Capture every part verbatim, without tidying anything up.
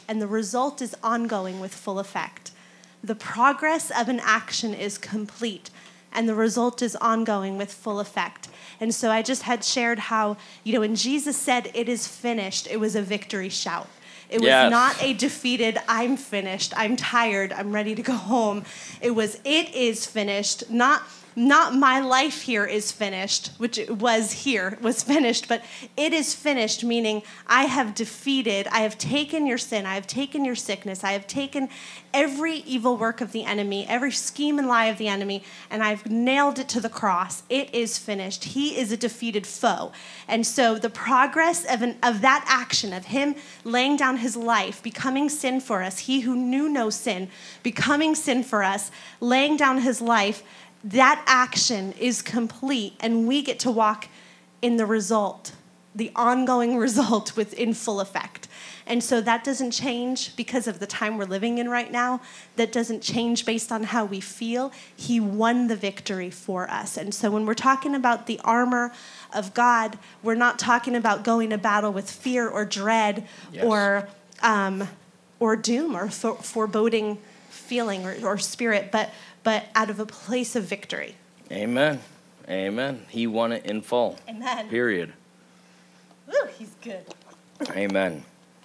and the result is ongoing with full effect. The progress of an action is complete, and the result is ongoing with full effect. And so I just had shared how, you know, when Jesus said, "It is finished," it was a victory shout. It was Yes. not a defeated, "I'm finished, I'm tired, I'm ready to go home." It was, "It is finished," not Not my life here is finished, which it was here, was finished, but it is finished, meaning I have defeated, I have taken your sin, I have taken your sickness, I have taken every evil work of the enemy, every scheme and lie of the enemy, and I've nailed it to the cross. It is finished. He is a defeated foe. And so the progress of, an, of that action, of him laying down his life, becoming sin for us, he who knew no sin, becoming sin for us, laying down his life, that action is complete, and we get to walk in the result, the ongoing result with in full effect. And so that doesn't change because of the time we're living in right now. That doesn't change based on how we feel. He won the victory for us. And so when we're talking about the armor of God, we're not talking about going to battle with fear or dread Yes. or um, or doom or for, foreboding feeling or, or spirit, but but out of a place of victory. Amen. Amen. He won it in full. Amen. Period. Ooh, he's good. Amen.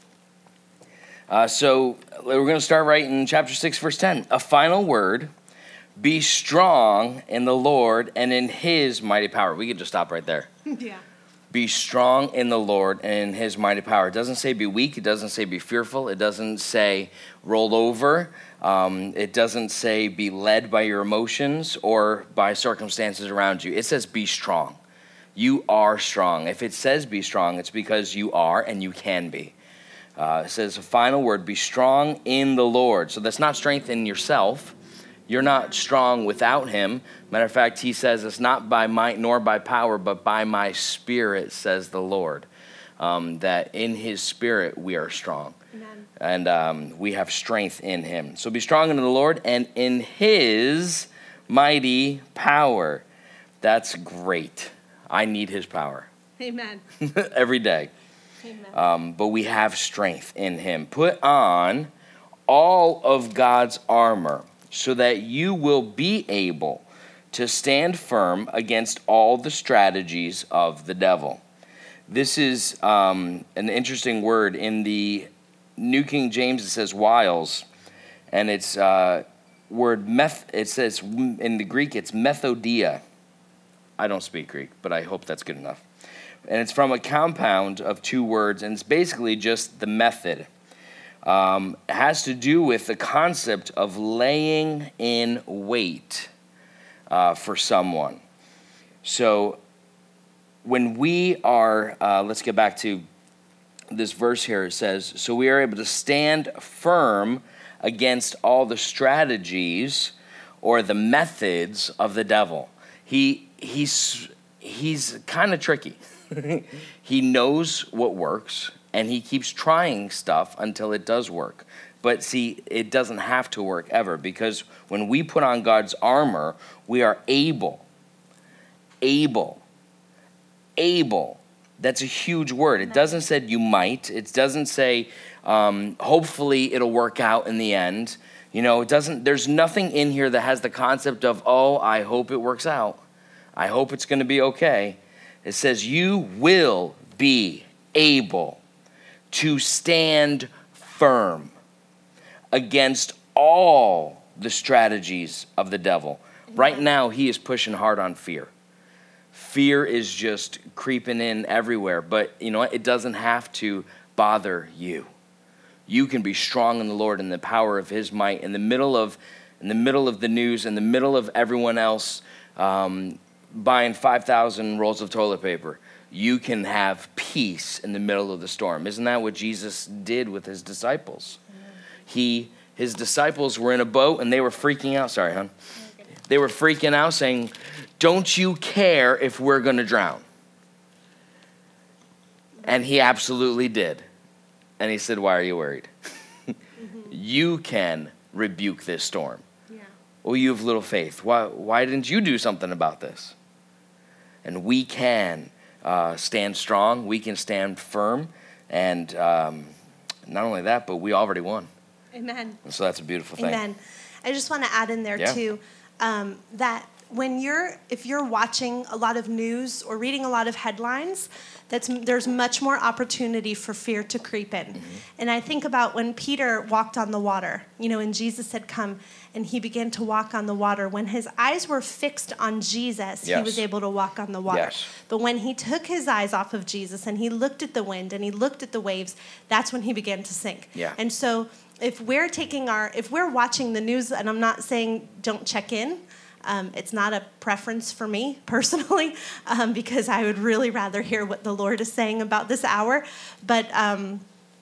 Uh, so we're going to start right in chapter six, verse ten. A final word: be strong in the Lord and in his mighty power. We could just stop right there. Yeah. Be strong in the Lord and in his mighty power. It doesn't say be weak. It doesn't say be fearful. It doesn't say roll over. Um, it doesn't say be led by your emotions or by circumstances around you. It says be strong. You are strong. If it says be strong, it's because you are and you can be. Uh, it says a final word: be strong in the Lord. So that's not strength in yourself. You're not strong without him. Matter of fact, he says it's not by might nor by power, but by my spirit, says the Lord. Um, that in his spirit we are strong. Amen. And um, we have strength in him. So be strong in the Lord and in his mighty power. That's great. I need his power. Amen. Every day. Amen. Um, but we have strength in him. Put on all of God's armor so that you will be able to stand firm against all the strategies of the devil. This is um, an interesting word. In the New King James, it says wiles, and it's uh, word meth. It says in the Greek, it's methodia. I don't speak Greek, but I hope that's good enough. And it's from a compound of two words, and it's basically just the method. Um, it has to do with the concept of laying in wait uh, for someone. So when we are, uh, let's get back to this verse here. It says, so we are able to stand firm against all the strategies or the methods of the devil. He he's he's kind of tricky. He knows what works, and he keeps trying stuff until it does work. But see, it doesn't have to work ever, because when we put on God's armor, we are able, able, able. That's a huge word. It doesn't say you might. It doesn't say um, hopefully it'll work out in the end. You know, it doesn't. There's nothing in here that has the concept of, oh, I hope it works out. I hope it's going to be okay. It says you will be able to stand firm against all the strategies of the devil. Right now, he is pushing hard on fear. Fear is just creeping in everywhere, but you know what? It doesn't have to bother you. You can be strong in the Lord and the power of his might in the middle of, in the middle of the news, in the middle of everyone else um, buying five thousand rolls of toilet paper. You can have peace in the middle of the storm. Isn't that what Jesus did with his disciples? He, his disciples were in a boat and they were freaking out. Sorry, hon. They were freaking out saying, don't you care if we're going to drown? And he absolutely did. And he said, why are you worried? Mm-hmm. You can rebuke this storm. Yeah. Oh, you have little faith. Why, why didn't you do something about this? And we can uh, stand strong. We can stand firm. And um, Not only that, but we already won. Amen. And so that's a beautiful thing. Amen. I just want to add in there Yeah. too um, that when you're if you're watching a lot of news or reading a lot of headlines, that's there's much more opportunity for fear to creep in. Mm-hmm. And I think about when Peter walked on the water, you know, and Jesus had come and he began to walk on the water. When his eyes were fixed on Jesus, yes. he was able to walk on the water. Yes. But when he took his eyes off of Jesus and he looked at the wind and he looked at the waves, that's when he began to sink. Yeah. And so if we're taking our, if we're watching the news, and I'm not saying don't check in, um, it's not a preference for me personally, um, because I would really rather hear what the Lord is saying about this hour, but um,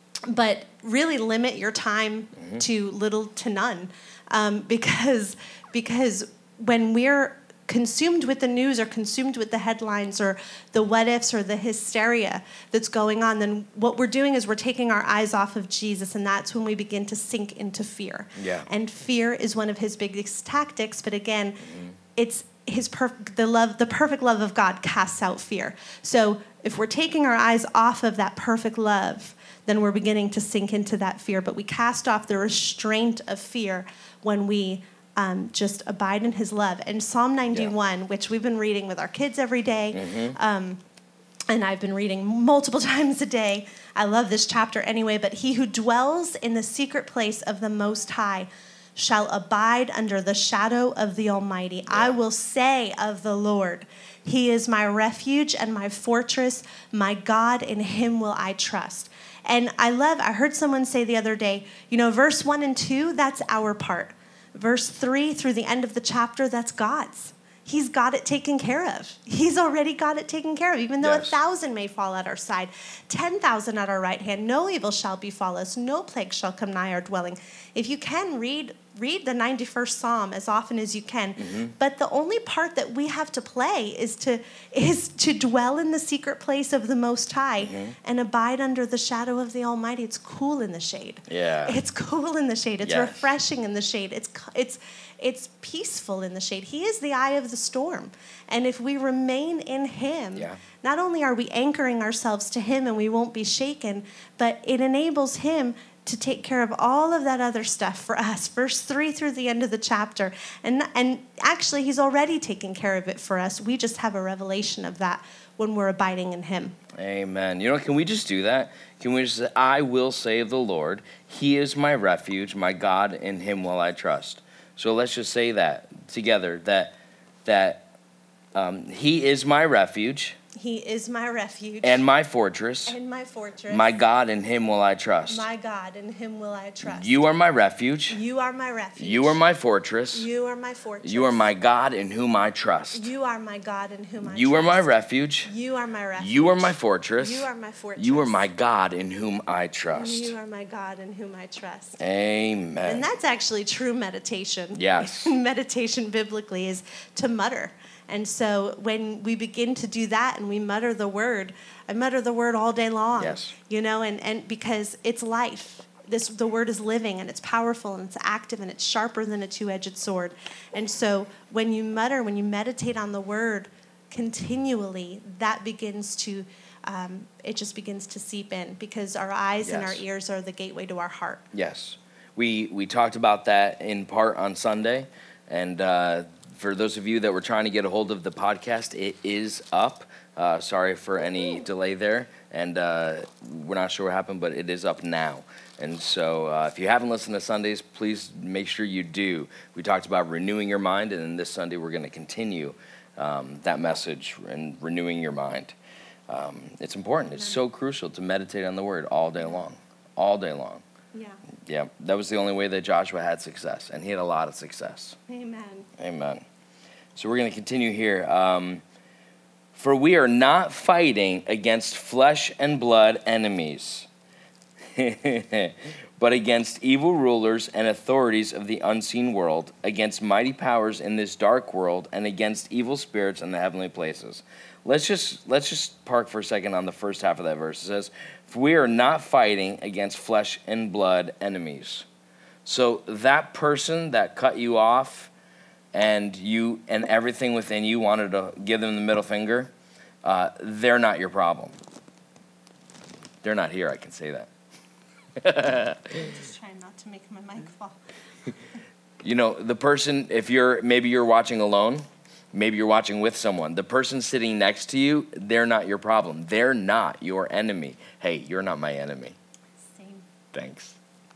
but really limit your time mm-hmm. to little to none, um, because because when we're consumed with the news or consumed with the headlines or the what ifs or the hysteria that's going on, then what we're doing is we're taking our eyes off of Jesus, and that's when we begin to sink into fear. Yeah. And fear is one of his biggest tactics, but again, mm-hmm. it's his perf- the love, the perfect love of God casts out fear. So if we're taking our eyes off of that perfect love, then we're beginning to sink into that fear. But we cast off the restraint of fear when we Um, just abide in his love. And Psalm ninety-one, yeah. which we've been reading with our kids every day, mm-hmm. um, and I've been reading multiple times a day. I love this chapter anyway. But he who dwells in the secret place of the Most High shall abide under the shadow of the Almighty. Yeah. I will say of the Lord, he is my refuge and my fortress, my God, in him will I trust. And I love, I heard someone say the other day, you know, verse one and two, that's our part. Verse three through the end of the chapter, that's God's. He's got it taken care of. He's already got it taken care of. Even though yes. a thousand may fall at our side, ten thousand at our right hand, no evil shall befall us, no plague shall come nigh our dwelling. If you can, read read the ninety-first Psalm as often as you can. Mm-hmm. But the only part that we have to play is to is to dwell in the secret place of the Most High mm-hmm. and abide under the shadow of the Almighty. It's cool in the shade. Yeah. It's cool in the shade. It's yes. refreshing in the shade. It's it's It's peaceful in the shade. He is the eye of the storm. And if we remain in him, yeah. not only are we anchoring ourselves to him and we won't be shaken, but it enables him to take care of all of that other stuff for us. Verse three through the end of the chapter. And, and actually, he's already taken care of it for us. We just have a revelation of that when we're abiding in him. Amen. You know, can we just do that? Can we just say, I will say of the Lord, he is my refuge, my God, in him will I trust. So let's just say that together, that that um, he is my refuge. He is my refuge. And my fortress. And my fortress. My God, in him will I trust. My God, in him will I trust. You are my refuge. You are my refuge. You are my fortress. You are my fortress. You are my God, in whom I trust. You are my God, in whom I you trust. You are my refuge. You are my refuge. You are my fortress. You are my fortress. You are my God, in whom I trust. You are my God, in whom I trust. Amen. And that's actually true meditation. Yes. Meditation biblically is to mutter. And so when we begin to do that and we mutter the word, I mutter the word all day long. Yes. You know, and, and because it's life. This the word is living and it's powerful and it's active and it's sharper than a two-edged sword. And so when you mutter, when you meditate on the word continually, that begins to, um, it just begins to seep in because our eyes yes. and our ears are the gateway to our heart. Yes. We, we talked about that in part on Sunday. And, uh, for those of you that were trying to get a hold of the podcast, it is up. Uh, sorry for any delay there. And uh, we're not sure what happened, but it is up now. And so uh, if you haven't listened to Sundays, please make sure you do. We talked about renewing your mind, and then this Sunday we're going to continue um, that message and renewing your mind. Um, it's important. It's so crucial to meditate on the Word all day long, all day long. Yeah. Yeah, that was the only way that Joshua had success, and he had a lot of success. Amen. Amen. So we're going to continue here. Um, For we are not fighting against flesh and blood enemies, but against evil rulers and authorities of the unseen world, against mighty powers in this dark world, and against evil spirits in the heavenly places. Let's just let's just park for a second on the first half of that verse. It says, "For we are not fighting against flesh and blood enemies." So that person that cut you off, and you and everything within you wanted to give them the middle finger, uh, they're not your problem. They're not here, I can say that. I'm just trying not to make my mic fall. You know, the person, if you're, maybe you're watching alone, maybe you're watching with someone. The person sitting next to you, they're not your problem. They're not your enemy. Hey, you're not my enemy. Same. Thanks.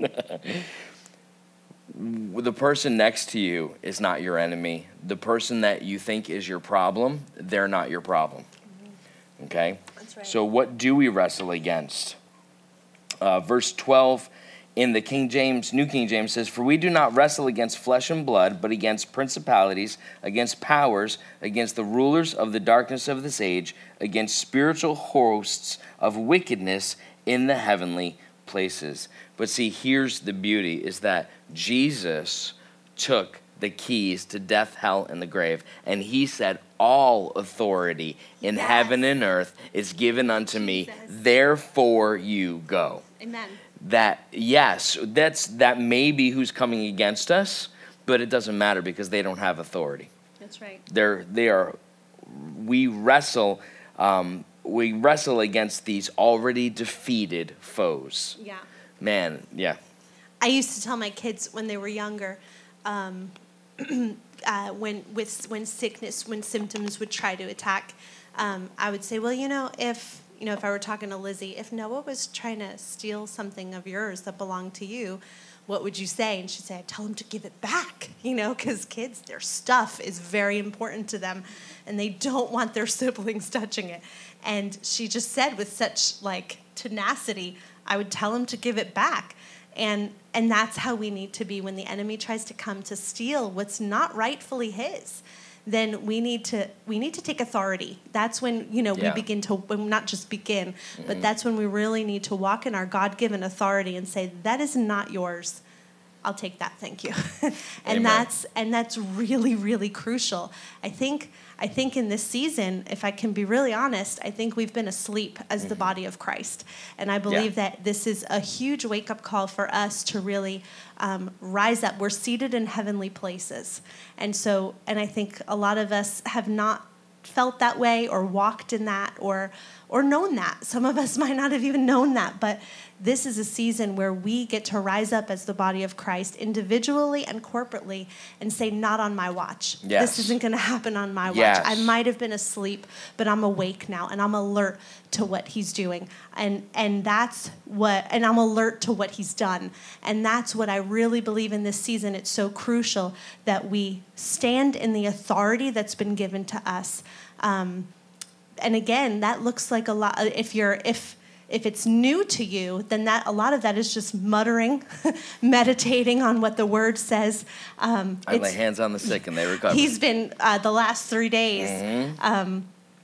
The person next to you is not your enemy. The person that you think is your problem, they're not your problem. Mm-hmm. Okay? That's right. So what do we wrestle against? Uh, verse twelve in the King James, New King James says, "For we do not wrestle against flesh and blood, but against principalities, against powers, against the rulers of the darkness of this age, against spiritual hosts of wickedness in the heavenly places." But see, here's the beauty, is that Jesus took the keys to death, hell, and the grave, and he said, all authority in Yes. heaven and earth is given unto me, Jesus. therefore you go. Amen. That, yes, that's that may be who's coming against us, but it doesn't matter because they don't have authority. That's right. They're, they are, we wrestle, um, we wrestle against these already defeated foes. Yeah. Man, yeah. I used to tell my kids when they were younger, um, uh, when with when sickness, when symptoms would try to attack, um, I would say, well, you know, if you know, if I were talking to Lizzie, if Noah was trying to steal something of yours that belonged to you, what would you say? And she'd say, I'd tell him to give it back, you know, because kids, their stuff is very important to them, and they don't want their siblings touching it. And she just said with such, like, tenacity, I would tell him to give it back. And and that's how we need to be when the enemy tries to come to steal what's not rightfully his. Then we need to we need to take authority. That's when, you know, Yeah. we begin to, well, not just begin, Mm-hmm. but that's when we really need to walk in our God-given authority and say, that is not yours. I'll take that, thank you. and Amen. that's and that's really, really crucial. I think I think in this season, if I can be really honest, I think we've been asleep as mm-hmm. the body of Christ. And I believe yeah. that this is a huge wake-up call for us to really um, rise up. We're seated in heavenly places. And so, and I think a lot of us have not felt that way or walked in that or or known that. Some of us might not have even known that, but this is a season where we get to rise up as the body of Christ individually and corporately and say, not on my watch. Yes. This isn't going to happen on my watch. Yes. I might have been asleep, but I'm awake now and I'm alert to what he's doing. And and that's what, and I'm alert to what he's done. And that's what I really believe in this season. It's so crucial that we stand in the authority that's been given to us. Um, and again, that looks like a lot, if you're, if, If it's new to you, then that a lot of that is just muttering, meditating on what the word says. Um, I lay hands on the sick and they recover. He's been uh, the last three days mm-hmm. um,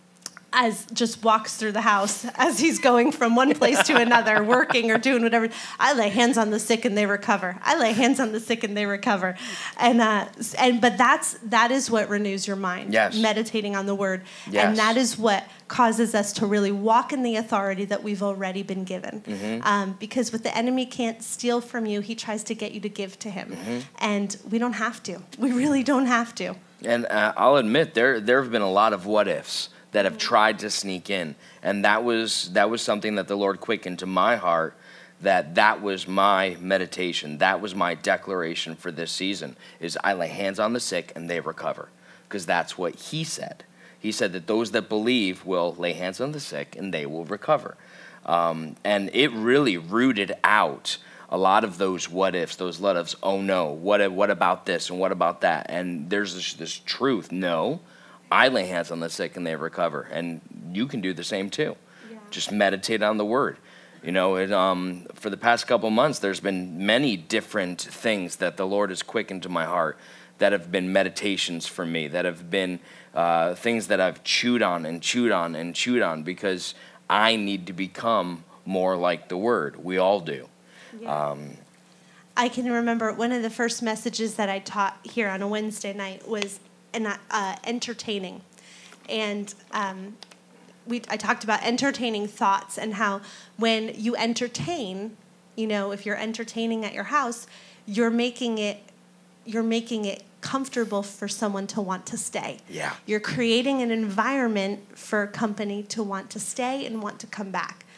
as just walks through the house as he's going from one place to another, working or doing whatever. I lay hands on the sick and they recover. I lay hands on the sick and they recover. And uh, and but that's that is what renews your mind. Yes. Meditating on the word. Yes. And that is what causes us to really walk in the authority that we've already been given. Mm-hmm. Um, because what the enemy can't steal from you, he tries to get you to give to him. Mm-hmm. And we don't have to. We really don't have to. And uh, I'll admit, there there have been a lot of what ifs that have tried to sneak in, and that was that was something that the Lord quickened to my heart. That that was my meditation. That was my declaration for this season. Is I lay hands on the sick and they recover, because that's what He said. He said that those that believe will lay hands on the sick and they will recover, um, and it really rooted out a lot of those what ifs, those let ifs. Oh no, what what about this and what about that? And there's this, this truth. No. I lay hands on the sick and they recover, and you can do the same too. Yeah. Just meditate on the word. You know, it, um, for the past couple months, there's been many different things that the Lord has quickened to my heart that have been meditations for me, that have been uh, things that I've chewed on and chewed on and chewed on because I need to become more like the word. We all do. Yeah. Um, I can remember one of the first messages that I taught here on a Wednesday night was and uh, entertaining, and um, we I talked about entertaining thoughts and how when you entertain, you know, if you're entertaining at your house, you're making it you're making it comfortable for someone to want to stay. Yeah, you're creating an environment for a company to want to stay and want to come back.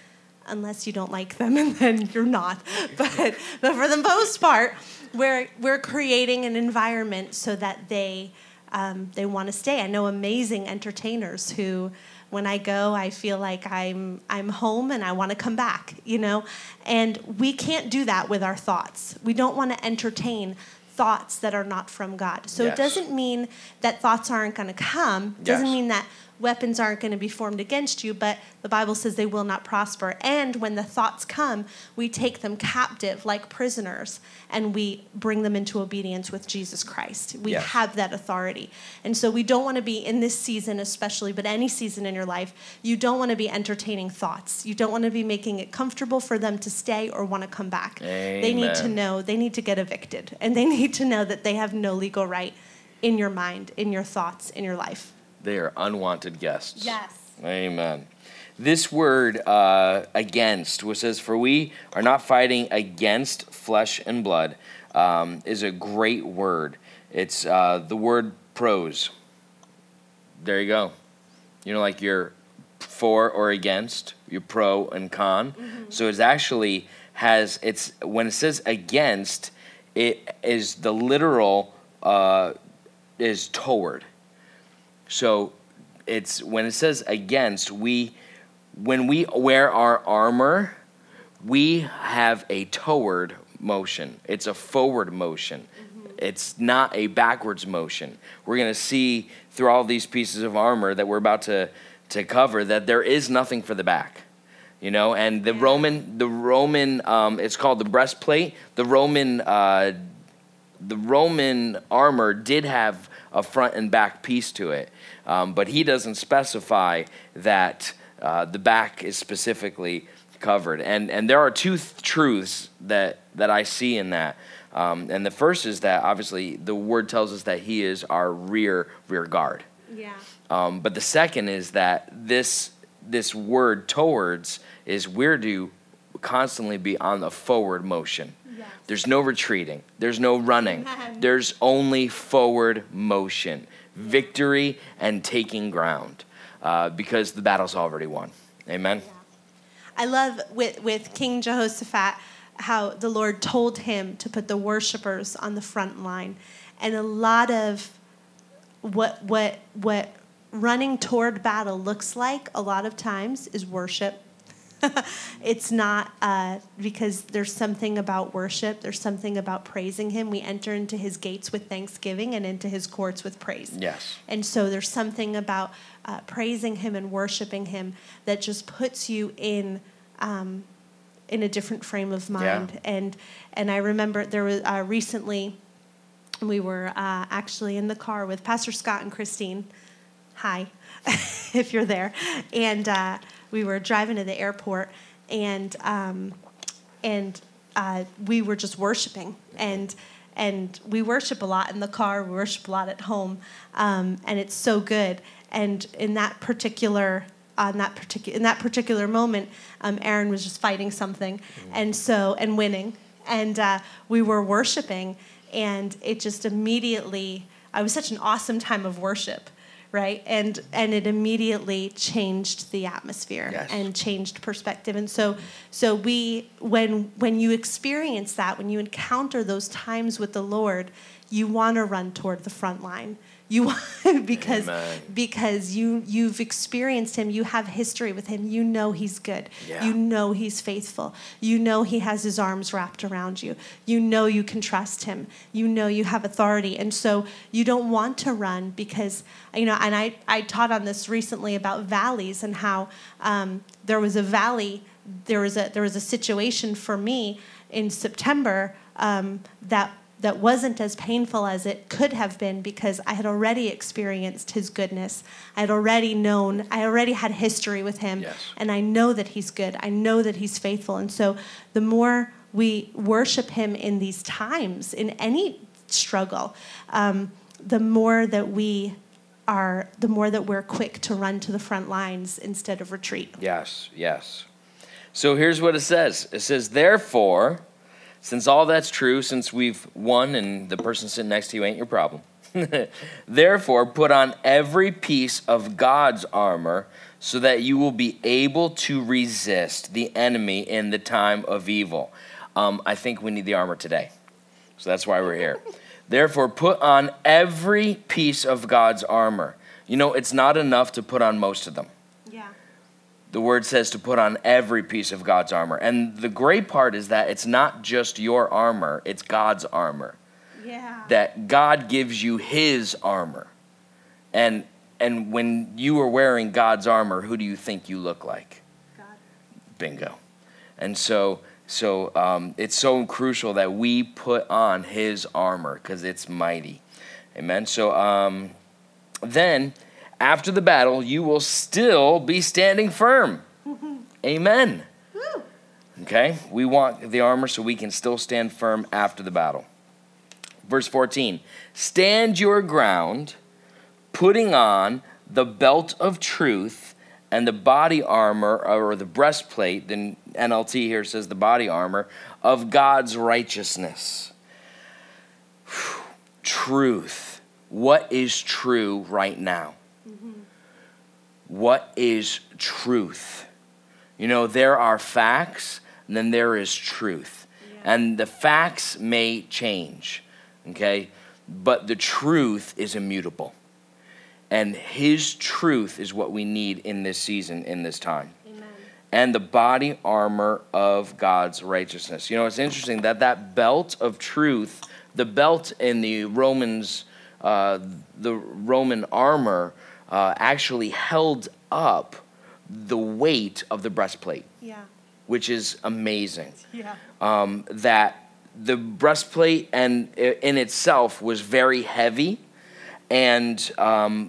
unless you don't like them, and then you're not. But but for the most part, we're we're creating an environment so that they um, they want to stay. I know amazing entertainers who, when I go, I feel like I'm I'm home and I want to come back, you know? And we can't do that with our thoughts. We don't want to entertain thoughts that are not from God. So Yes. it doesn't mean that thoughts aren't going to come. It doesn't Yes. mean that weapons aren't going to be formed against you, but the Bible says they will not prosper. And when the thoughts come, we take them captive like prisoners, and we bring them into obedience with Jesus Christ. We Yes. have that authority. And so we don't want to be, in this season especially, but any season in your life, you don't want to be entertaining thoughts. You don't want to be making it comfortable for them to stay or want to come back. They need to Amen. know, they need to get evicted, and they need to know that they have no legal right in your mind, in your thoughts, in your life. They are unwanted guests. Yes. Amen. This word uh, against, which says, for we are not fighting against flesh and blood, um, is a great word. It's uh, the word pros. There you go. You know, like you're for or against, you're pro and con. Mm-hmm. So it's actually has, it's when it says against, it is the literal uh, is toward. So it's when it says against, we when we wear our armor, we have a toward motion. It's a forward motion. Mm-hmm. It's not a backwards motion. We're going to see through all these pieces of armor that we're about to to cover that there is nothing for the back. You know, and the Yeah. Roman the Roman um, it's called the breastplate. The Roman uh, the Roman armor did have a front and back piece to it. Um, but he doesn't specify that uh, the back is specifically covered. And and there are two th- truths that, that I see in that. Um, and the first is that, obviously, the word tells us that he is our rear rear guard. Yeah. Um, but the second is that this this word towards is we're to constantly be on the forward motion. Yes. There's no retreating. There's no running. Amen. There's only forward motion, victory, and taking ground, uh, because the battle's already won. Amen? Yeah. I love with, with King Jehoshaphat how the Lord told him to put the worshipers on the front line. And a lot of what what what running toward battle looks like a lot of times is worship. It's not uh, because there's something about worship. There's something about praising him. We enter into his gates with thanksgiving and into his courts with praise. Yes. And so there's something about uh, praising him and worshiping him that just puts you in um, in a different frame of mind. Yeah. And and I remember there was uh, recently we were uh, actually in the car with Pastor Scott and Christine. Hi, if you're there. And uh, we were driving to the airport, and um, and uh, we were just worshiping. And and we worship a lot in the car. We worship a lot at home, um, and it's so good. And in that particular on that particular in that particular moment, um, Aaron was just fighting something, and so and winning, and uh, we were worshiping, and it just immediately. It was such an awesome time of worship. Right, and and it immediately changed the atmosphere. Yes. And changed perspective. And so, so we when when you experience that, when you encounter those times with the Lord, you want to run toward the front line. You want, because Amen. because you you've experienced him, you have history with him. You know he's good. Yeah. You know he's faithful. You know he has his arms wrapped around you. You know you can trust him. You know you have authority. And so you don't want to run because, you know, and I, I taught on this recently about valleys and how um, there was a valley, there was a there was a situation for me in September um, that that wasn't as painful as it could have been because I had already experienced his goodness. I had already known, I already had history with him. Yes. And I know that he's good. I know that he's faithful. And so the more we worship him in these times, in any struggle, um, the more that we are, the more that we're quick to run to the front lines instead of retreat. Yes, yes. So here's what it says. It says, therefore, since all that's true, since we've won and the person sitting next to you ain't your problem, Therefore, put on every piece of God's armor so that you will be able to resist the enemy in the time of evil. Um, I think we need the armor today. So that's why we're here. Therefore, put on every piece of God's armor. You know, it's not enough to put on most of them. Yeah. The word says to put on every piece of God's armor. And the great part is that it's not just your armor, it's God's armor. Yeah. That God gives you his armor. And and when you are wearing God's armor, who do you think you look like? God. Bingo. And so so um, it's so crucial that we put on his armor because it's mighty. Amen. So um, then after the battle, you will still be standing firm. Amen. Woo. Okay? We want the armor so we can still stand firm after the battle. Verse fourteen, stand your ground, putting on the belt of truth and the body armor, or the breastplate, the N L T here says the body armor, of God's righteousness. Whew. Truth. What is true right now? Mm-hmm. What is truth? You know, there are facts, and then there is truth. Yeah. And the facts may change. Okay, but the truth is immutable. And his truth is what we need in this season, in this time. Amen. And the body armor of God's righteousness. You know, it's interesting that that belt of truth, the belt in the Romans, uh, the Roman armor, uh, actually held up the weight of the breastplate. Yeah. Which is amazing. Yeah. Um, that the breastplate and in itself was very heavy, and um,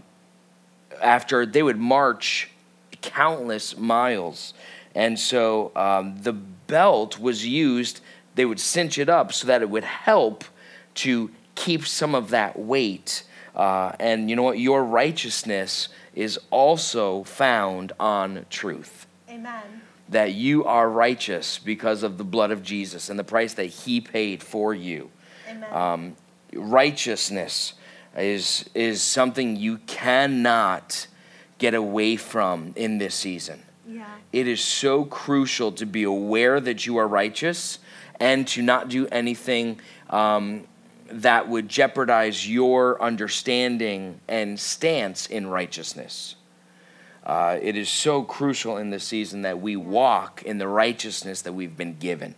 after they would march countless miles, and so um, the belt was used. They would cinch it up so that it would help to keep some of that weight. Uh, and you know what? Your righteousness is also found on truth. Amen. That you are righteous because of the blood of Jesus and the price that he paid for you. Amen. Um, righteousness is, is something you cannot get away from in this season. Yeah. It is so crucial to be aware that you are righteous and to not do anything um, that would jeopardize your understanding and stance in righteousness. Uh, it is so crucial in this season that we walk in the righteousness that we've been given.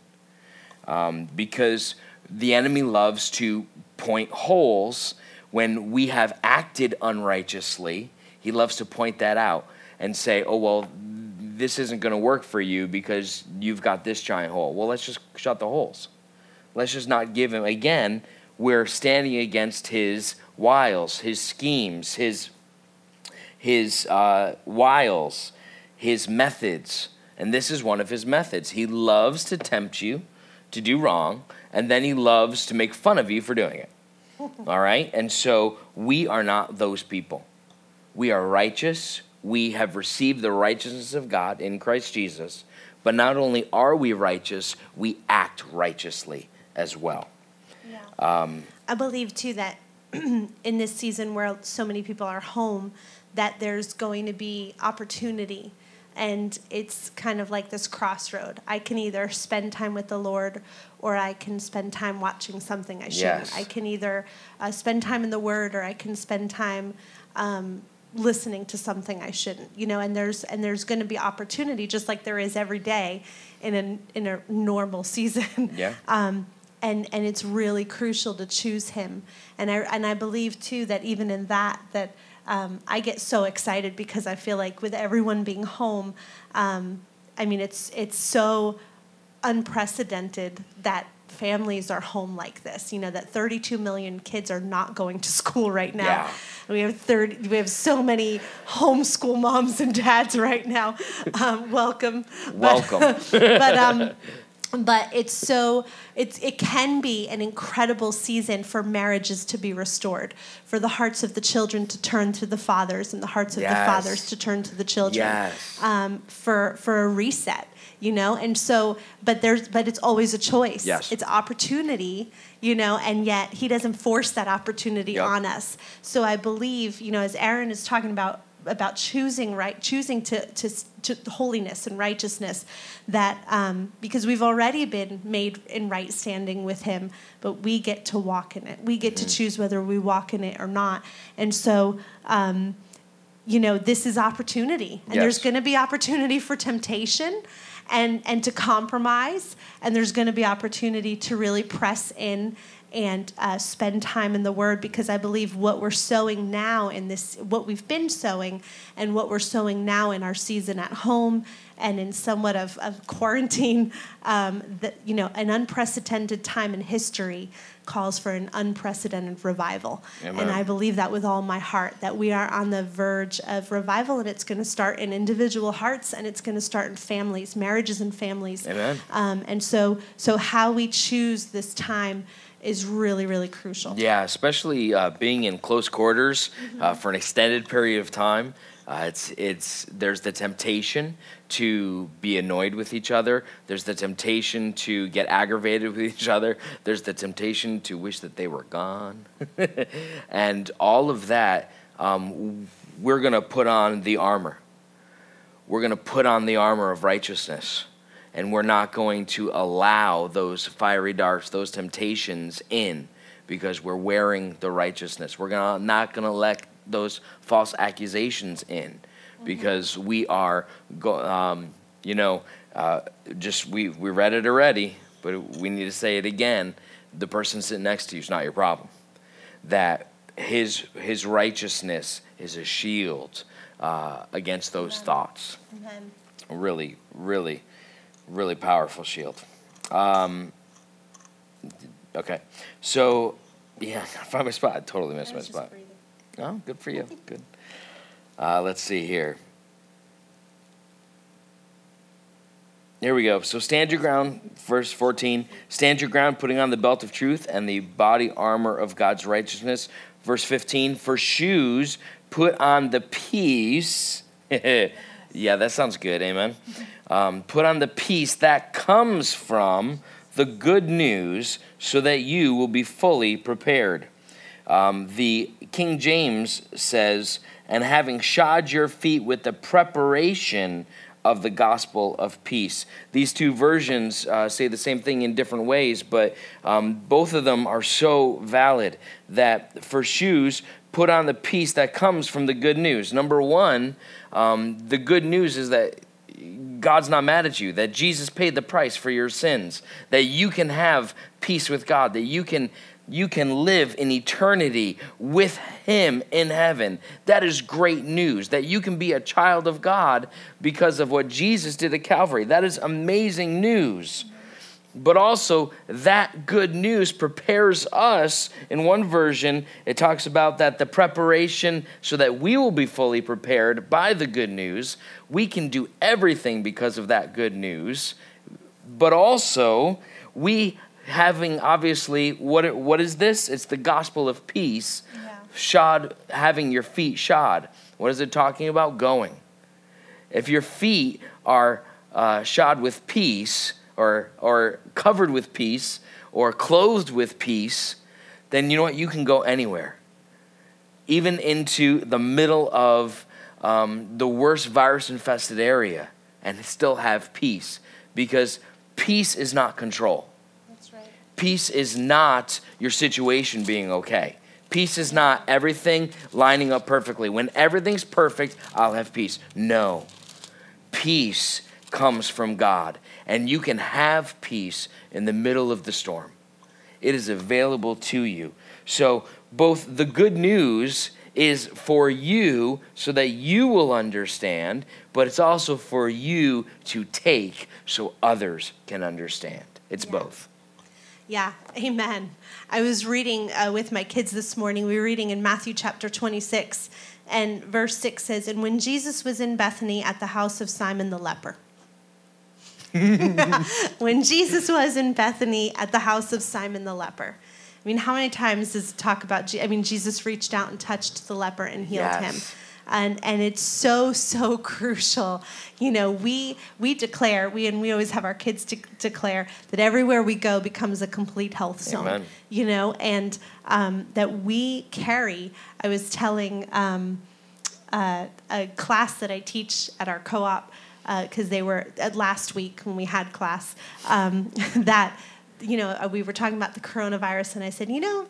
Um, because the enemy loves to point holes when we have acted unrighteously. He loves to point that out and say, oh, well, this isn't going to work for you because you've got this giant hole. Well, let's just shut the holes. Let's just not give him. Again, we're standing against his wiles, his schemes, his his uh, wiles, his methods. And this is one of his methods. He loves to tempt you to do wrong, and then he loves to make fun of you for doing it. All right? And so we are not those people. We are righteous. We have received the righteousness of God in Christ Jesus. But not only are we righteous, we act righteously as well. Yeah. Um, I believe, too, that in this season where so many people are home, that there's going to be opportunity, and it's kind of like this crossroad. I can either spend time with the Lord, or I can spend time watching something I shouldn't. Yes. I can either uh, spend time in the Word, or I can spend time um, listening to something I shouldn't. You know, and there's and there's going to be opportunity, just like there is every day in a in a normal season. Yeah. um, and and it's really crucial to choose Him. And I and I believe too that even in that that. Um, I get so excited because I feel like with everyone being home, um, I mean, it's it's so unprecedented that families are home like this. You know, that thirty-two million kids are not going to school right now. Yeah. We have thirty. We have so many homeschool moms and dads right now. Um, welcome, welcome. But, but um, But it's so, it's, it can be an incredible season for marriages to be restored, for the hearts of the children to turn to the fathers and the hearts of Yes. the fathers to turn to the children, Yes. um, for, for a reset, you know? And so, but there's, but it's always a choice. Yes. It's opportunity, you know, and yet he doesn't force that opportunity Yep. on us. So I believe, you know, as Aaron is talking about, about choosing right, choosing to, to, to holiness and righteousness, that um, because we've already been made in right standing with him, but we get to walk in it. We get mm-hmm. to choose whether we walk in it or not. And so, um, you know, this is opportunity. And yes. there's going to be opportunity for temptation and, and to compromise. And there's going to be opportunity to really press in and uh, spend time in the Word, because I believe what we're sowing now in this, what we've been sowing, and what we're sowing now in our season at home and in somewhat of, of quarantine, um, that, you know, an unprecedented time in history calls for an unprecedented revival. Amen. And I believe that with all my heart, that we are on the verge of revival, and it's going to start in individual hearts, and it's going to start in families, marriages and families. Amen. Um, and so, so how we choose this time is really, really crucial. Yeah, especially uh, being in close quarters mm-hmm. uh, for an extended period of time. Uh, it's it's there's the temptation to be annoyed with each other. There's the temptation to get aggravated with each other. There's the temptation to wish that they were gone, and all of that. Um, we're gonna put on the armor. We're gonna put on the armor of righteousness. And we're not going to allow those fiery darts, those temptations in, because we're wearing the righteousness. We're gonna, not going to let those false accusations in, mm-hmm. because we are, go, um, you know, uh, just we, we read it already, but we need to say it again. The person sitting next to you is not your problem. That his, his righteousness is a shield uh, against those Amen. Thoughts. Amen. Really, really. Really powerful shield. Um, okay, so yeah, I found my spot. I totally missed I my spot. Breathing. Oh, good for you. Good. Uh, let's see here. Here we go. So stand your ground, verse fourteen. Stand your ground, putting on the belt of truth and the body armor of God's righteousness. Verse fifteen. For shoes, put on the peace. Yeah, that sounds good. Amen. Um, put on the peace that comes from the good news, so that you will be fully prepared. Um, the King James says, and having shod your feet with the preparation of the gospel of peace. These two versions uh, say the same thing in different ways, but um, both of them are so valid. That for shoes, put on the peace that comes from the good news. Number one, um, the good news is that God's not mad at you, that Jesus paid the price for your sins, that you can have peace with God, that you can you can live in eternity with him in heaven. That is great news, that you can be a child of God because of what Jesus did at Calvary. That is amazing news. But also, that good news prepares us. In one version, it talks about that the preparation so that we will be fully prepared by the good news. We can do everything because of that good news. But also, we having, obviously, what what is this? It's the gospel of peace. Yeah. Shod, having your feet shod. What is it talking about? Going. If your feet are uh, shod with peace, or or covered with peace, or clothed with peace, then you know what? You can go anywhere. Even into the middle of um, the worst virus-infested area and still have peace. Because peace is not control. That's right. Peace is not your situation being okay. Peace is not everything lining up perfectly. When everything's perfect, I'll have peace. No. Peace comes from God. And you can have peace in the middle of the storm. It is available to you. So both the good news is for you so that you will understand, but it's also for you to take so others can understand. It's yeah. both. Yeah, amen. I was reading uh, with my kids this morning. We were reading in Matthew chapter twenty-six, and verse six says, and when Jesus was in Bethany at the house of Simon the leper. when Jesus was in Bethany at the house of Simon the leper. I mean, how many times does it talk about, Je- I mean, Jesus reached out and touched the leper and healed Yes. him. And and it's so, so crucial. You know, we we declare, we and we always have our kids de- declare that everywhere we go becomes a complete health zone. Amen. You know, and um, that we carry, I was telling um, uh, a class that I teach at our co-op, because uh, they were, uh, last week when we had class, um, that, you know, uh, we were talking about the coronavirus, and I said, you know,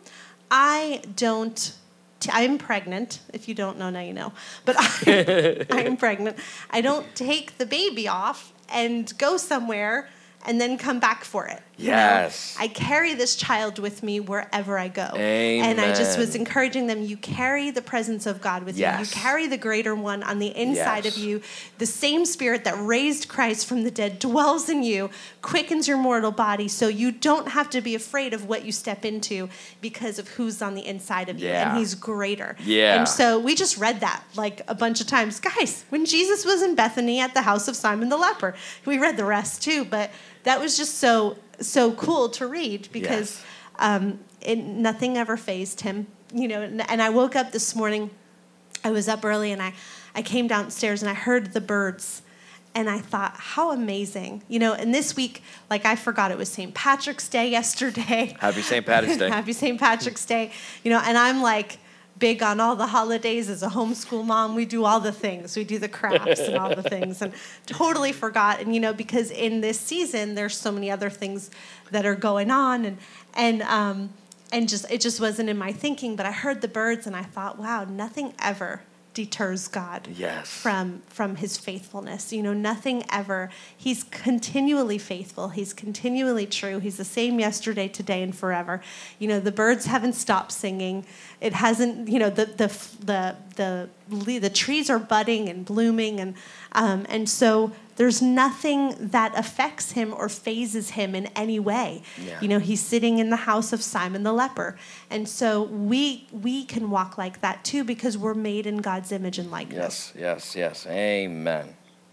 I don't, t- I'm pregnant. If you don't know, now you know. But I, I'm pregnant. I don't take the baby off and go somewhere and then come back for it. You Yes. know? I carry this child with me wherever I go. Amen. And I just was encouraging them, you carry the presence of God with Yes. you. You carry the greater one on the inside Yes. of you. The same spirit that raised Christ from the dead dwells in you, quickens your mortal body, so you don't have to be afraid of what you step into because of who's on the inside of you. Yeah. And he's greater. Yeah. And so we just read that like a bunch of times. Guys, when Jesus was in Bethany at the house of Simon the leper, we read the rest too, but that was just so so cool to read because Yes. um, it, nothing ever fazed him. You know, and, and I woke up this morning. I was up early and I, I came downstairs and I heard the birds. And I thought, how amazing. You know, and this week, like I forgot it was Saint Patrick's Day yesterday. Happy Saint Patrick's Day. Happy Saint Patrick's Day. You know, and I'm like big on all the holidays as a homeschool mom. We do all the things. We do the crafts and all the things, and totally forgot. And, you know, because in this season, there's so many other things that are going on, and, and, um, and just, it just wasn't in my thinking, but I heard the birds and I thought, wow, nothing ever deters God Yes. from from his faithfulness. You know, nothing ever. He's continually faithful. He's continually true. He's the same yesterday, today, and forever. You know, the birds haven't stopped singing. It hasn't. You know, the the the the the, the trees are budding and blooming, and um, and so there's nothing that affects him or phases him in any way. Yeah. You know, he's sitting in the house of Simon the leper, and so we we can walk like that too because we're made in God's image and likeness. Yes, yes, yes. Amen.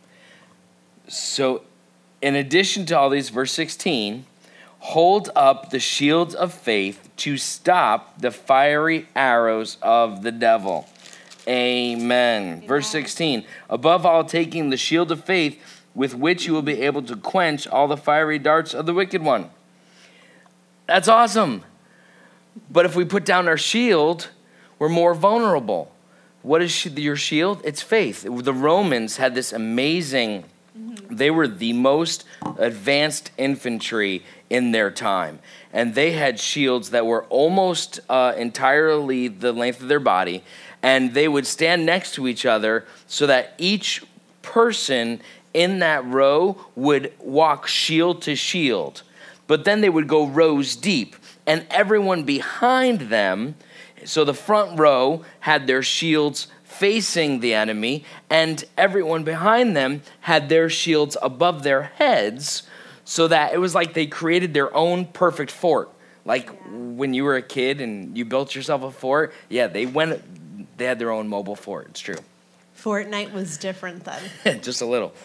So, in addition to all these, verse sixteen, hold up the shield of faith to stop the fiery arrows of the devil. Amen. Amen. Verse sixteen, above all, taking the shield of faith with which you will be able to quench all the fiery darts of the wicked one. That's awesome. But if we put down our shield, we're more vulnerable. What is your shield? It's faith. The Romans had this amazing, mm-hmm. they were the most advanced infantry in their time. And they had shields that were almost uh, entirely the length of their body. And they would stand next to each other so that each person in that row would walk shield to shield. But then they would go rows deep. And everyone behind them, so the front row had their shields facing the enemy, and everyone behind them had their shields above their heads, so that it was like they created their own perfect fort. Like yeah. when you were a kid and you built yourself a fort, yeah, they went, they had their own mobile fort. It's true. Fortnite was different then. Just a little.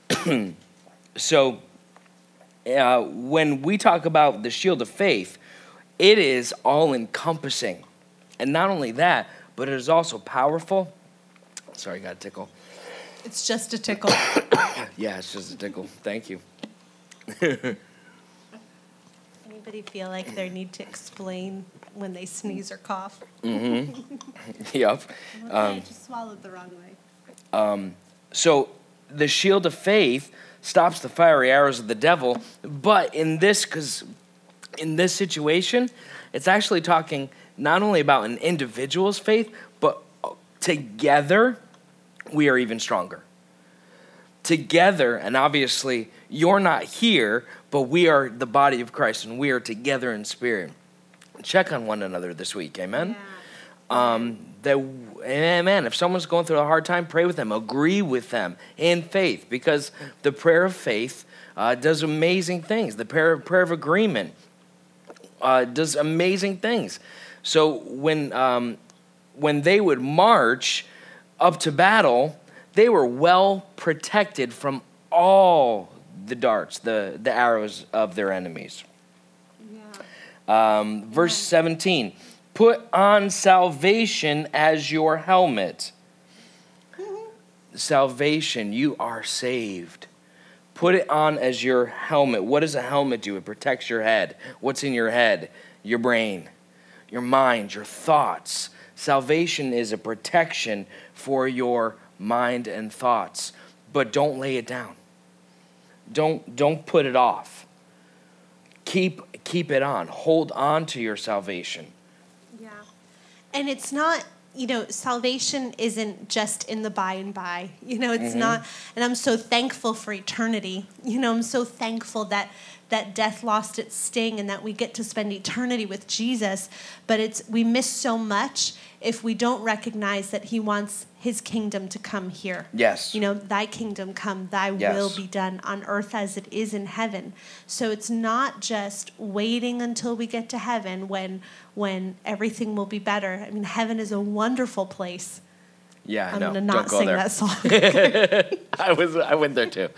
So uh, when we talk about the shield of faith, it is all-encompassing. And not only that, but it is also powerful. Sorry, I got a tickle. It's just a tickle. Yeah, it's just a tickle. Thank you. Anybody feel like they need to explain when they sneeze or cough? Mm-hmm. Yep. Okay, Um, I just swallowed the wrong way. Um, so the shield of faith stops the fiery arrows of the devil, but in this, because in this situation, it's actually talking not only about an individual's faith, but together we are even stronger. Together, and obviously you're not here, but we are the body of Christ, and we are together in spirit. Check on one another this week, amen? Yeah. Um, that, amen. If someone's going through a hard time, pray with them. Agree with them in faith, because the prayer of faith uh, does amazing things. The prayer, prayer of agreement uh, does amazing things. So when um, when they would march up to battle, they were well protected from all the darts, the, the arrows of their enemies. Yeah. Um, verse yeah. seventeen, put on salvation as your helmet. Mm-hmm. Salvation, you are saved. Put it on as your helmet. What does a helmet do? It protects your head. What's in your head? Your brain, your mind, your thoughts. Salvation is a protection for your mind and thoughts. But don't lay it down. Don't, don't put it off. Keep, keep it on. Hold on to your salvation. Yeah. And it's not, you know, salvation isn't just in the by and by. You know, it's mm-hmm. not, and I'm so thankful for eternity. You know, I'm so thankful that that death lost its sting and that we get to spend eternity with Jesus. But it's we miss so much if we don't recognize that he wants his kingdom to come here. Yes. You know, thy kingdom come, thy yes. will be done on earth as it is in heaven. So it's not just waiting until we get to heaven when when everything will be better. I mean, heaven is a wonderful place. Yeah, I'm no, gonna not don't go sing there. that song. I was I went there too.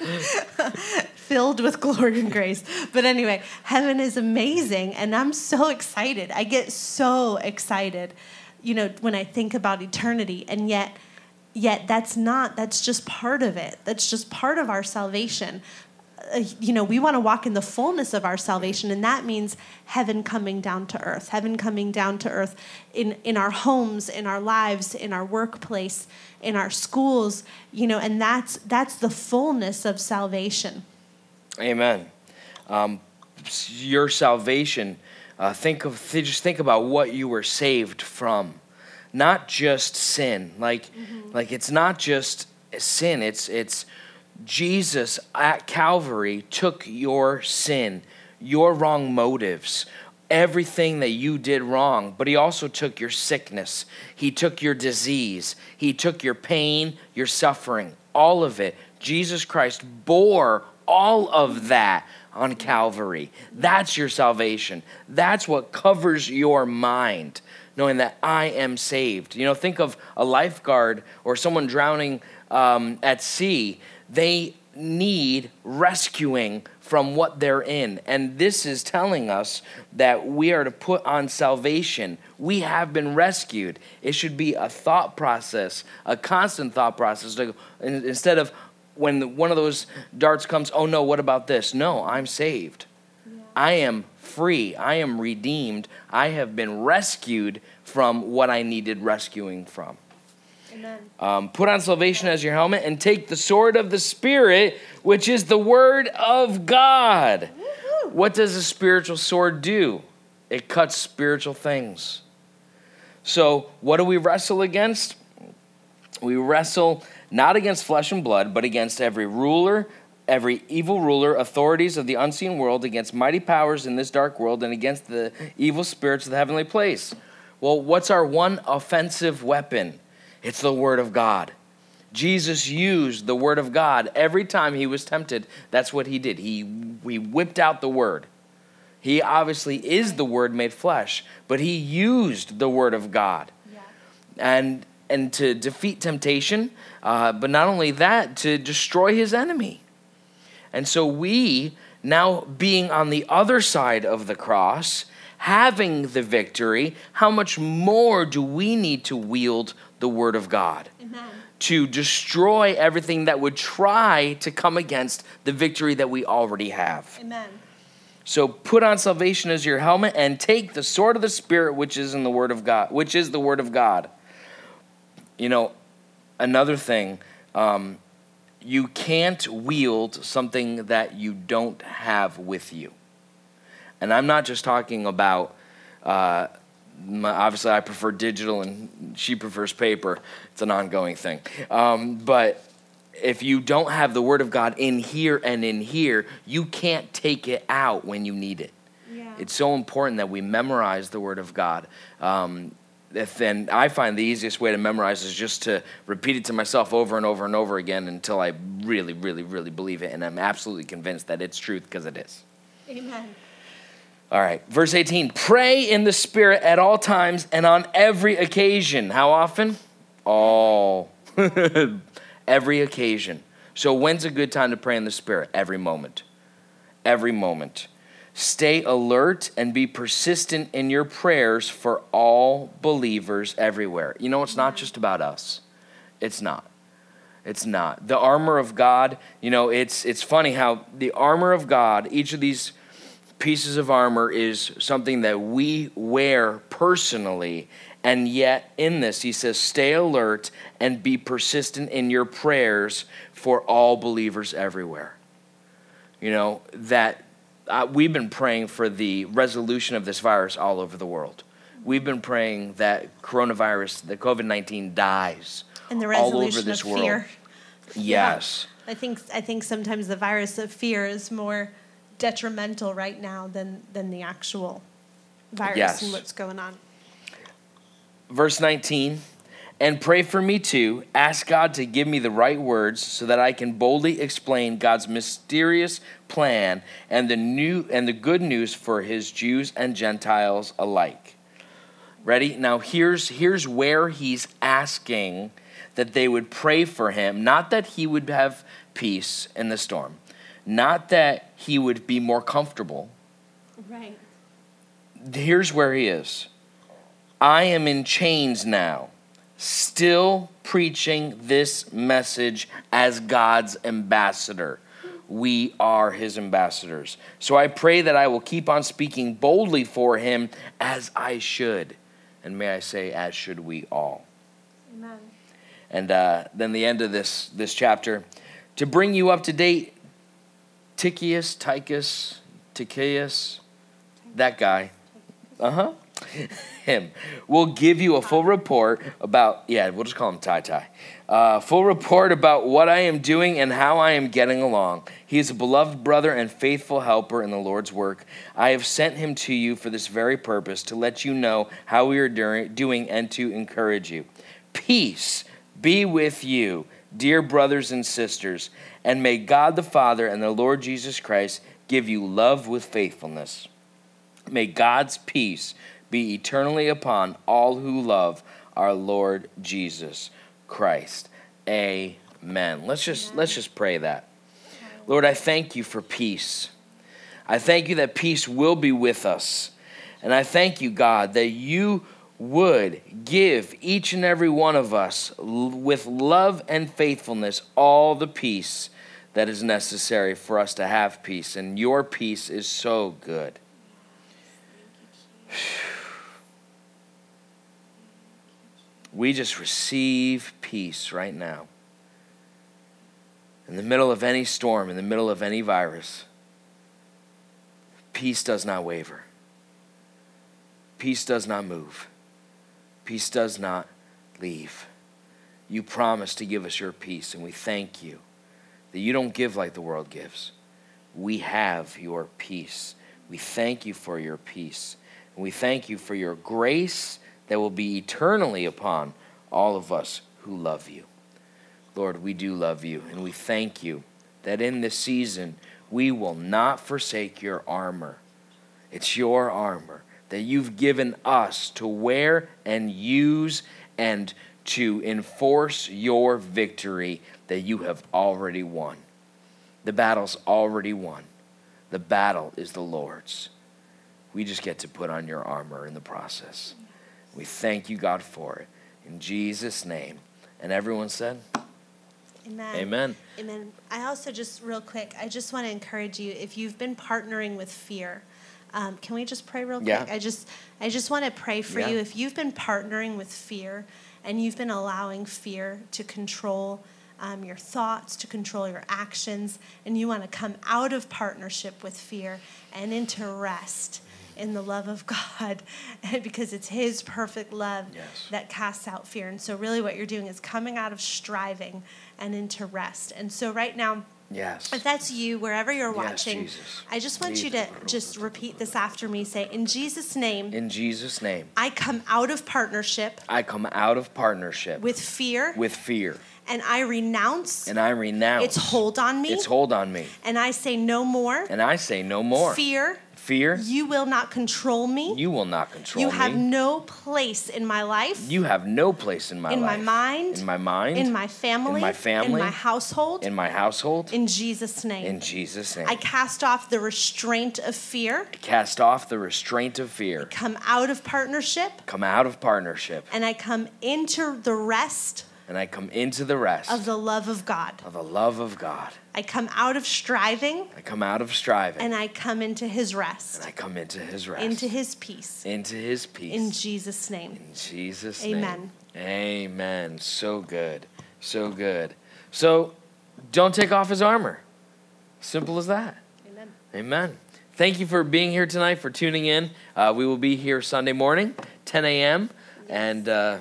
Filled with glory and grace. But anyway, heaven is amazing, and I'm so excited. I get so excited, you know, when I think about eternity, and yet, yet that's not. That's just part of it. That's just part of our salvation. Uh, you know, we want to walk in the fullness of our salvation, and that means heaven coming down to earth, heaven coming down to earth in, in our homes, in our lives, in our workplace, in our schools, you know, and that's that's the fullness of salvation. Amen. Um, your salvation, uh, think of th- just think about what you were saved from, not just sin. Like, mm-hmm. like it's not just sin. It's it's. Jesus at Calvary took your sin, your wrong motives, everything that you did wrong, but he also took your sickness. He took your disease. He took your pain, your suffering, all of it. Jesus Christ bore all of that on Calvary. That's your salvation. That's what covers your mind, knowing that I am saved. You know, think of a lifeguard or someone drowning um, at sea. They need rescuing from what they're in. And this is telling us that we are to put on salvation. We have been rescued. It should be a thought process, a constant thought process. Instead of when one of those darts comes, oh no, what about this? No, I'm saved. Yeah. I am free. I am redeemed. I have been rescued from what I needed rescuing from. Amen. Um, put on salvation as your helmet and take the sword of the Spirit, which is the word of God. Woo-hoo. What does a spiritual sword do? It cuts spiritual things. So what do we wrestle against? We wrestle not against flesh and blood, but against every ruler, every evil ruler, authorities of the unseen world, against mighty powers in this dark world, and against the evil spirits of the heavenly place. Well, what's our one offensive weapon? It's the Word of God. Jesus used the Word of God every time he was tempted. That's what he did. He, he whipped out the Word. He obviously is the Word made flesh, but he used the Word of God. Yeah. And, and to defeat temptation, uh, but not only that, to destroy his enemy. And so we, now being on the other side of the cross, having the victory, how much more do we need to wield the Word of God? Amen. To destroy everything that would try to come against the victory that we already have. Amen. So put on salvation as your helmet and take the sword of the Spirit, which is in the Word of God, which is the Word of God. You know, another thing, um, you can't wield something that you don't have with you. And I'm not just talking about, uh, my, obviously I prefer digital and she prefers paper. It's an ongoing thing. Um, but if you don't have the Word of God in here and in here, you can't take it out when you need it. Yeah. It's so important that we memorize the Word of God. Um, if, and I find the easiest way to memorize is just to repeat it to myself over and over and over again until I really, really, really believe it. And I'm absolutely convinced that it's truth because it is. Amen. All right, verse eighteen, pray in the Spirit at all times and on every occasion. How often? All. Every occasion. So when's a good time to pray in the Spirit? Every moment. Every moment. Stay alert and be persistent in your prayers for all believers everywhere. You know, it's not just about us. It's not. It's not. The armor of God, you know, it's it's funny how the armor of God, each of these pieces of armor is something that we wear personally. And yet in this, he says, stay alert and be persistent in your prayers for all believers everywhere. You know, that uh, we've been praying for the resolution of this virus all over the world. We've been praying that coronavirus, the covid nineteen dies And the all resolution over this of world. fear. Yes. Yeah. I think I think sometimes the virus of fear is more detrimental right now than than the actual virus Yes. and what's going on. Verse nineteen, and pray for me too. Ask God to give me the right words so that I can boldly explain God's mysterious plan and the new and the good news for his Jews and Gentiles alike. Ready? Now here's here's where he's asking that they would pray for him, not that he would have peace in the storm, not that he would be more comfortable. Right. Here's where he is. I am in chains now, still preaching this message as God's ambassador. We are his ambassadors. So I pray that I will keep on speaking boldly for him as I should. And may I say, as should we all. Amen. And uh, then the end of this, this chapter, to bring you up to date, Tychicus, Tychus, Tychicus, that guy, uh-huh, him, will give you a full report about, yeah, we'll just call him Ty Ty, uh, full report about what I am doing and how I am getting along. He is a beloved brother and faithful helper in the Lord's work. I have sent him to you for this very purpose, to let you know how we are doing and to encourage you. Peace be with you, dear brothers and sisters, and may God the Father and the Lord Jesus Christ give you love with faithfulness. May God's peace be eternally upon all who love our Lord Jesus Christ. Amen. Let's just Amen. let's just pray that. Lord, I thank you for peace. I thank you that peace will be with us. And I thank you, God, that you would give each and every one of us with love and faithfulness all the peace that is necessary for us to have peace. And your peace is so good. We just receive peace right now. In the middle of any storm, in the middle of any virus, peace does not waver. Peace does not move. Peace does not leave. You promise to give us your peace, and we thank you that you don't give like the world gives. We have your peace. We thank you for your peace. And we thank you for your grace that will be eternally upon all of us who love you. Lord, we do love you, and we thank you that in this season we will not forsake your armor. It's your armor that you've given us to wear and use and to enforce your victory that you have already won. The battle's already won. The battle is the Lord's. We just get to put on your armor in the process. We thank you, God, for it. In Jesus' name. And everyone said? Amen. Amen. Amen. I also just, real quick, I just want to encourage you, if you've been partnering with fear, um, can we just pray real quick? Yeah. I just I just want to pray for Yeah. you. If you've been partnering with fear and you've been allowing fear to control um, your thoughts, to control your actions, and you want to come out of partnership with fear and into rest in the love of God, because it's his perfect love Yes. that casts out fear. And so really what you're doing is coming out of striving and into rest. And so right now, Yes. if that's you, wherever you're Yes, watching, Jesus. I just want you to just repeat this after me. Say, in Jesus' name, In Jesus' name, I come out of partnership I come out of partnership with fear, with fear, and I renounce and I renounce its hold on me, its hold on me. and I say no more And I say no more. fear, Fear. You will not control me. You will not control You me. have no place in my life. You have no place in my in life. my mind. In my mind. In my family. In my family. In my household. In my household. In Jesus' name. In Jesus' name. I cast off the restraint of fear. I cast off the restraint of fear. Come out of partnership. Come out of partnership. And I come into the rest. And I come into the rest. Of the love of God. Of the love of God. I come out of striving. I come out of striving. And I come into his rest. And I come into his rest. Into his peace. Into his peace. In Jesus' name. In Jesus' Amen. name. Amen. So good. So good. So don't take off his armor. Simple as that. Amen. Amen. Thank you for being here tonight, for tuning in. Uh, we will be here Sunday morning, ten a.m. Yes. And, uh,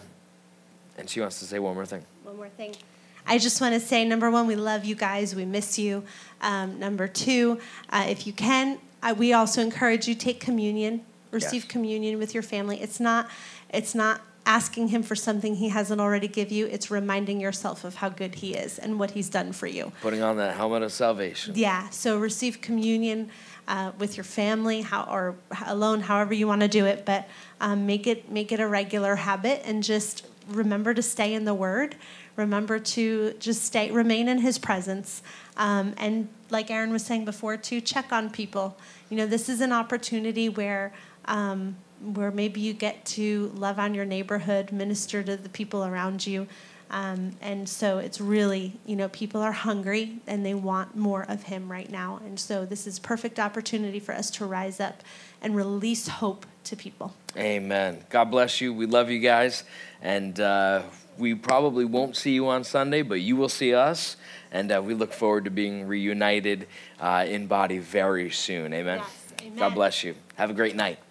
and she wants to say one more thing. One more thing. I just want to say, number one, we love you guys. We miss you. Um, number two, uh, if you can, uh, we also encourage you take communion, receive yes. communion with your family. It's not, it's not asking him for something he hasn't already give you. It's reminding yourself of how good he is and what he's done for you. Putting on that helmet of salvation. Yeah. So receive communion uh, with your family, how or alone, however you want to do it. But um, make it make it a regular habit, and just remember to stay in the Word. Remember to just stay, remain in his presence. Um, and like Aaron was saying before, to check on people. You know, this is an opportunity where um, where maybe you get to love on your neighborhood, minister to the people around you. Um, and so it's really, you know, people are hungry and they want more of him right now. And so this is perfect opportunity for us to rise up and release hope to people. Amen. God bless you. We love you guys. And uh, we probably won't see you on Sunday, but you will see us. And uh, we look forward to being reunited uh, in body very soon. Amen. Yes. Amen. God bless you. Have a great night.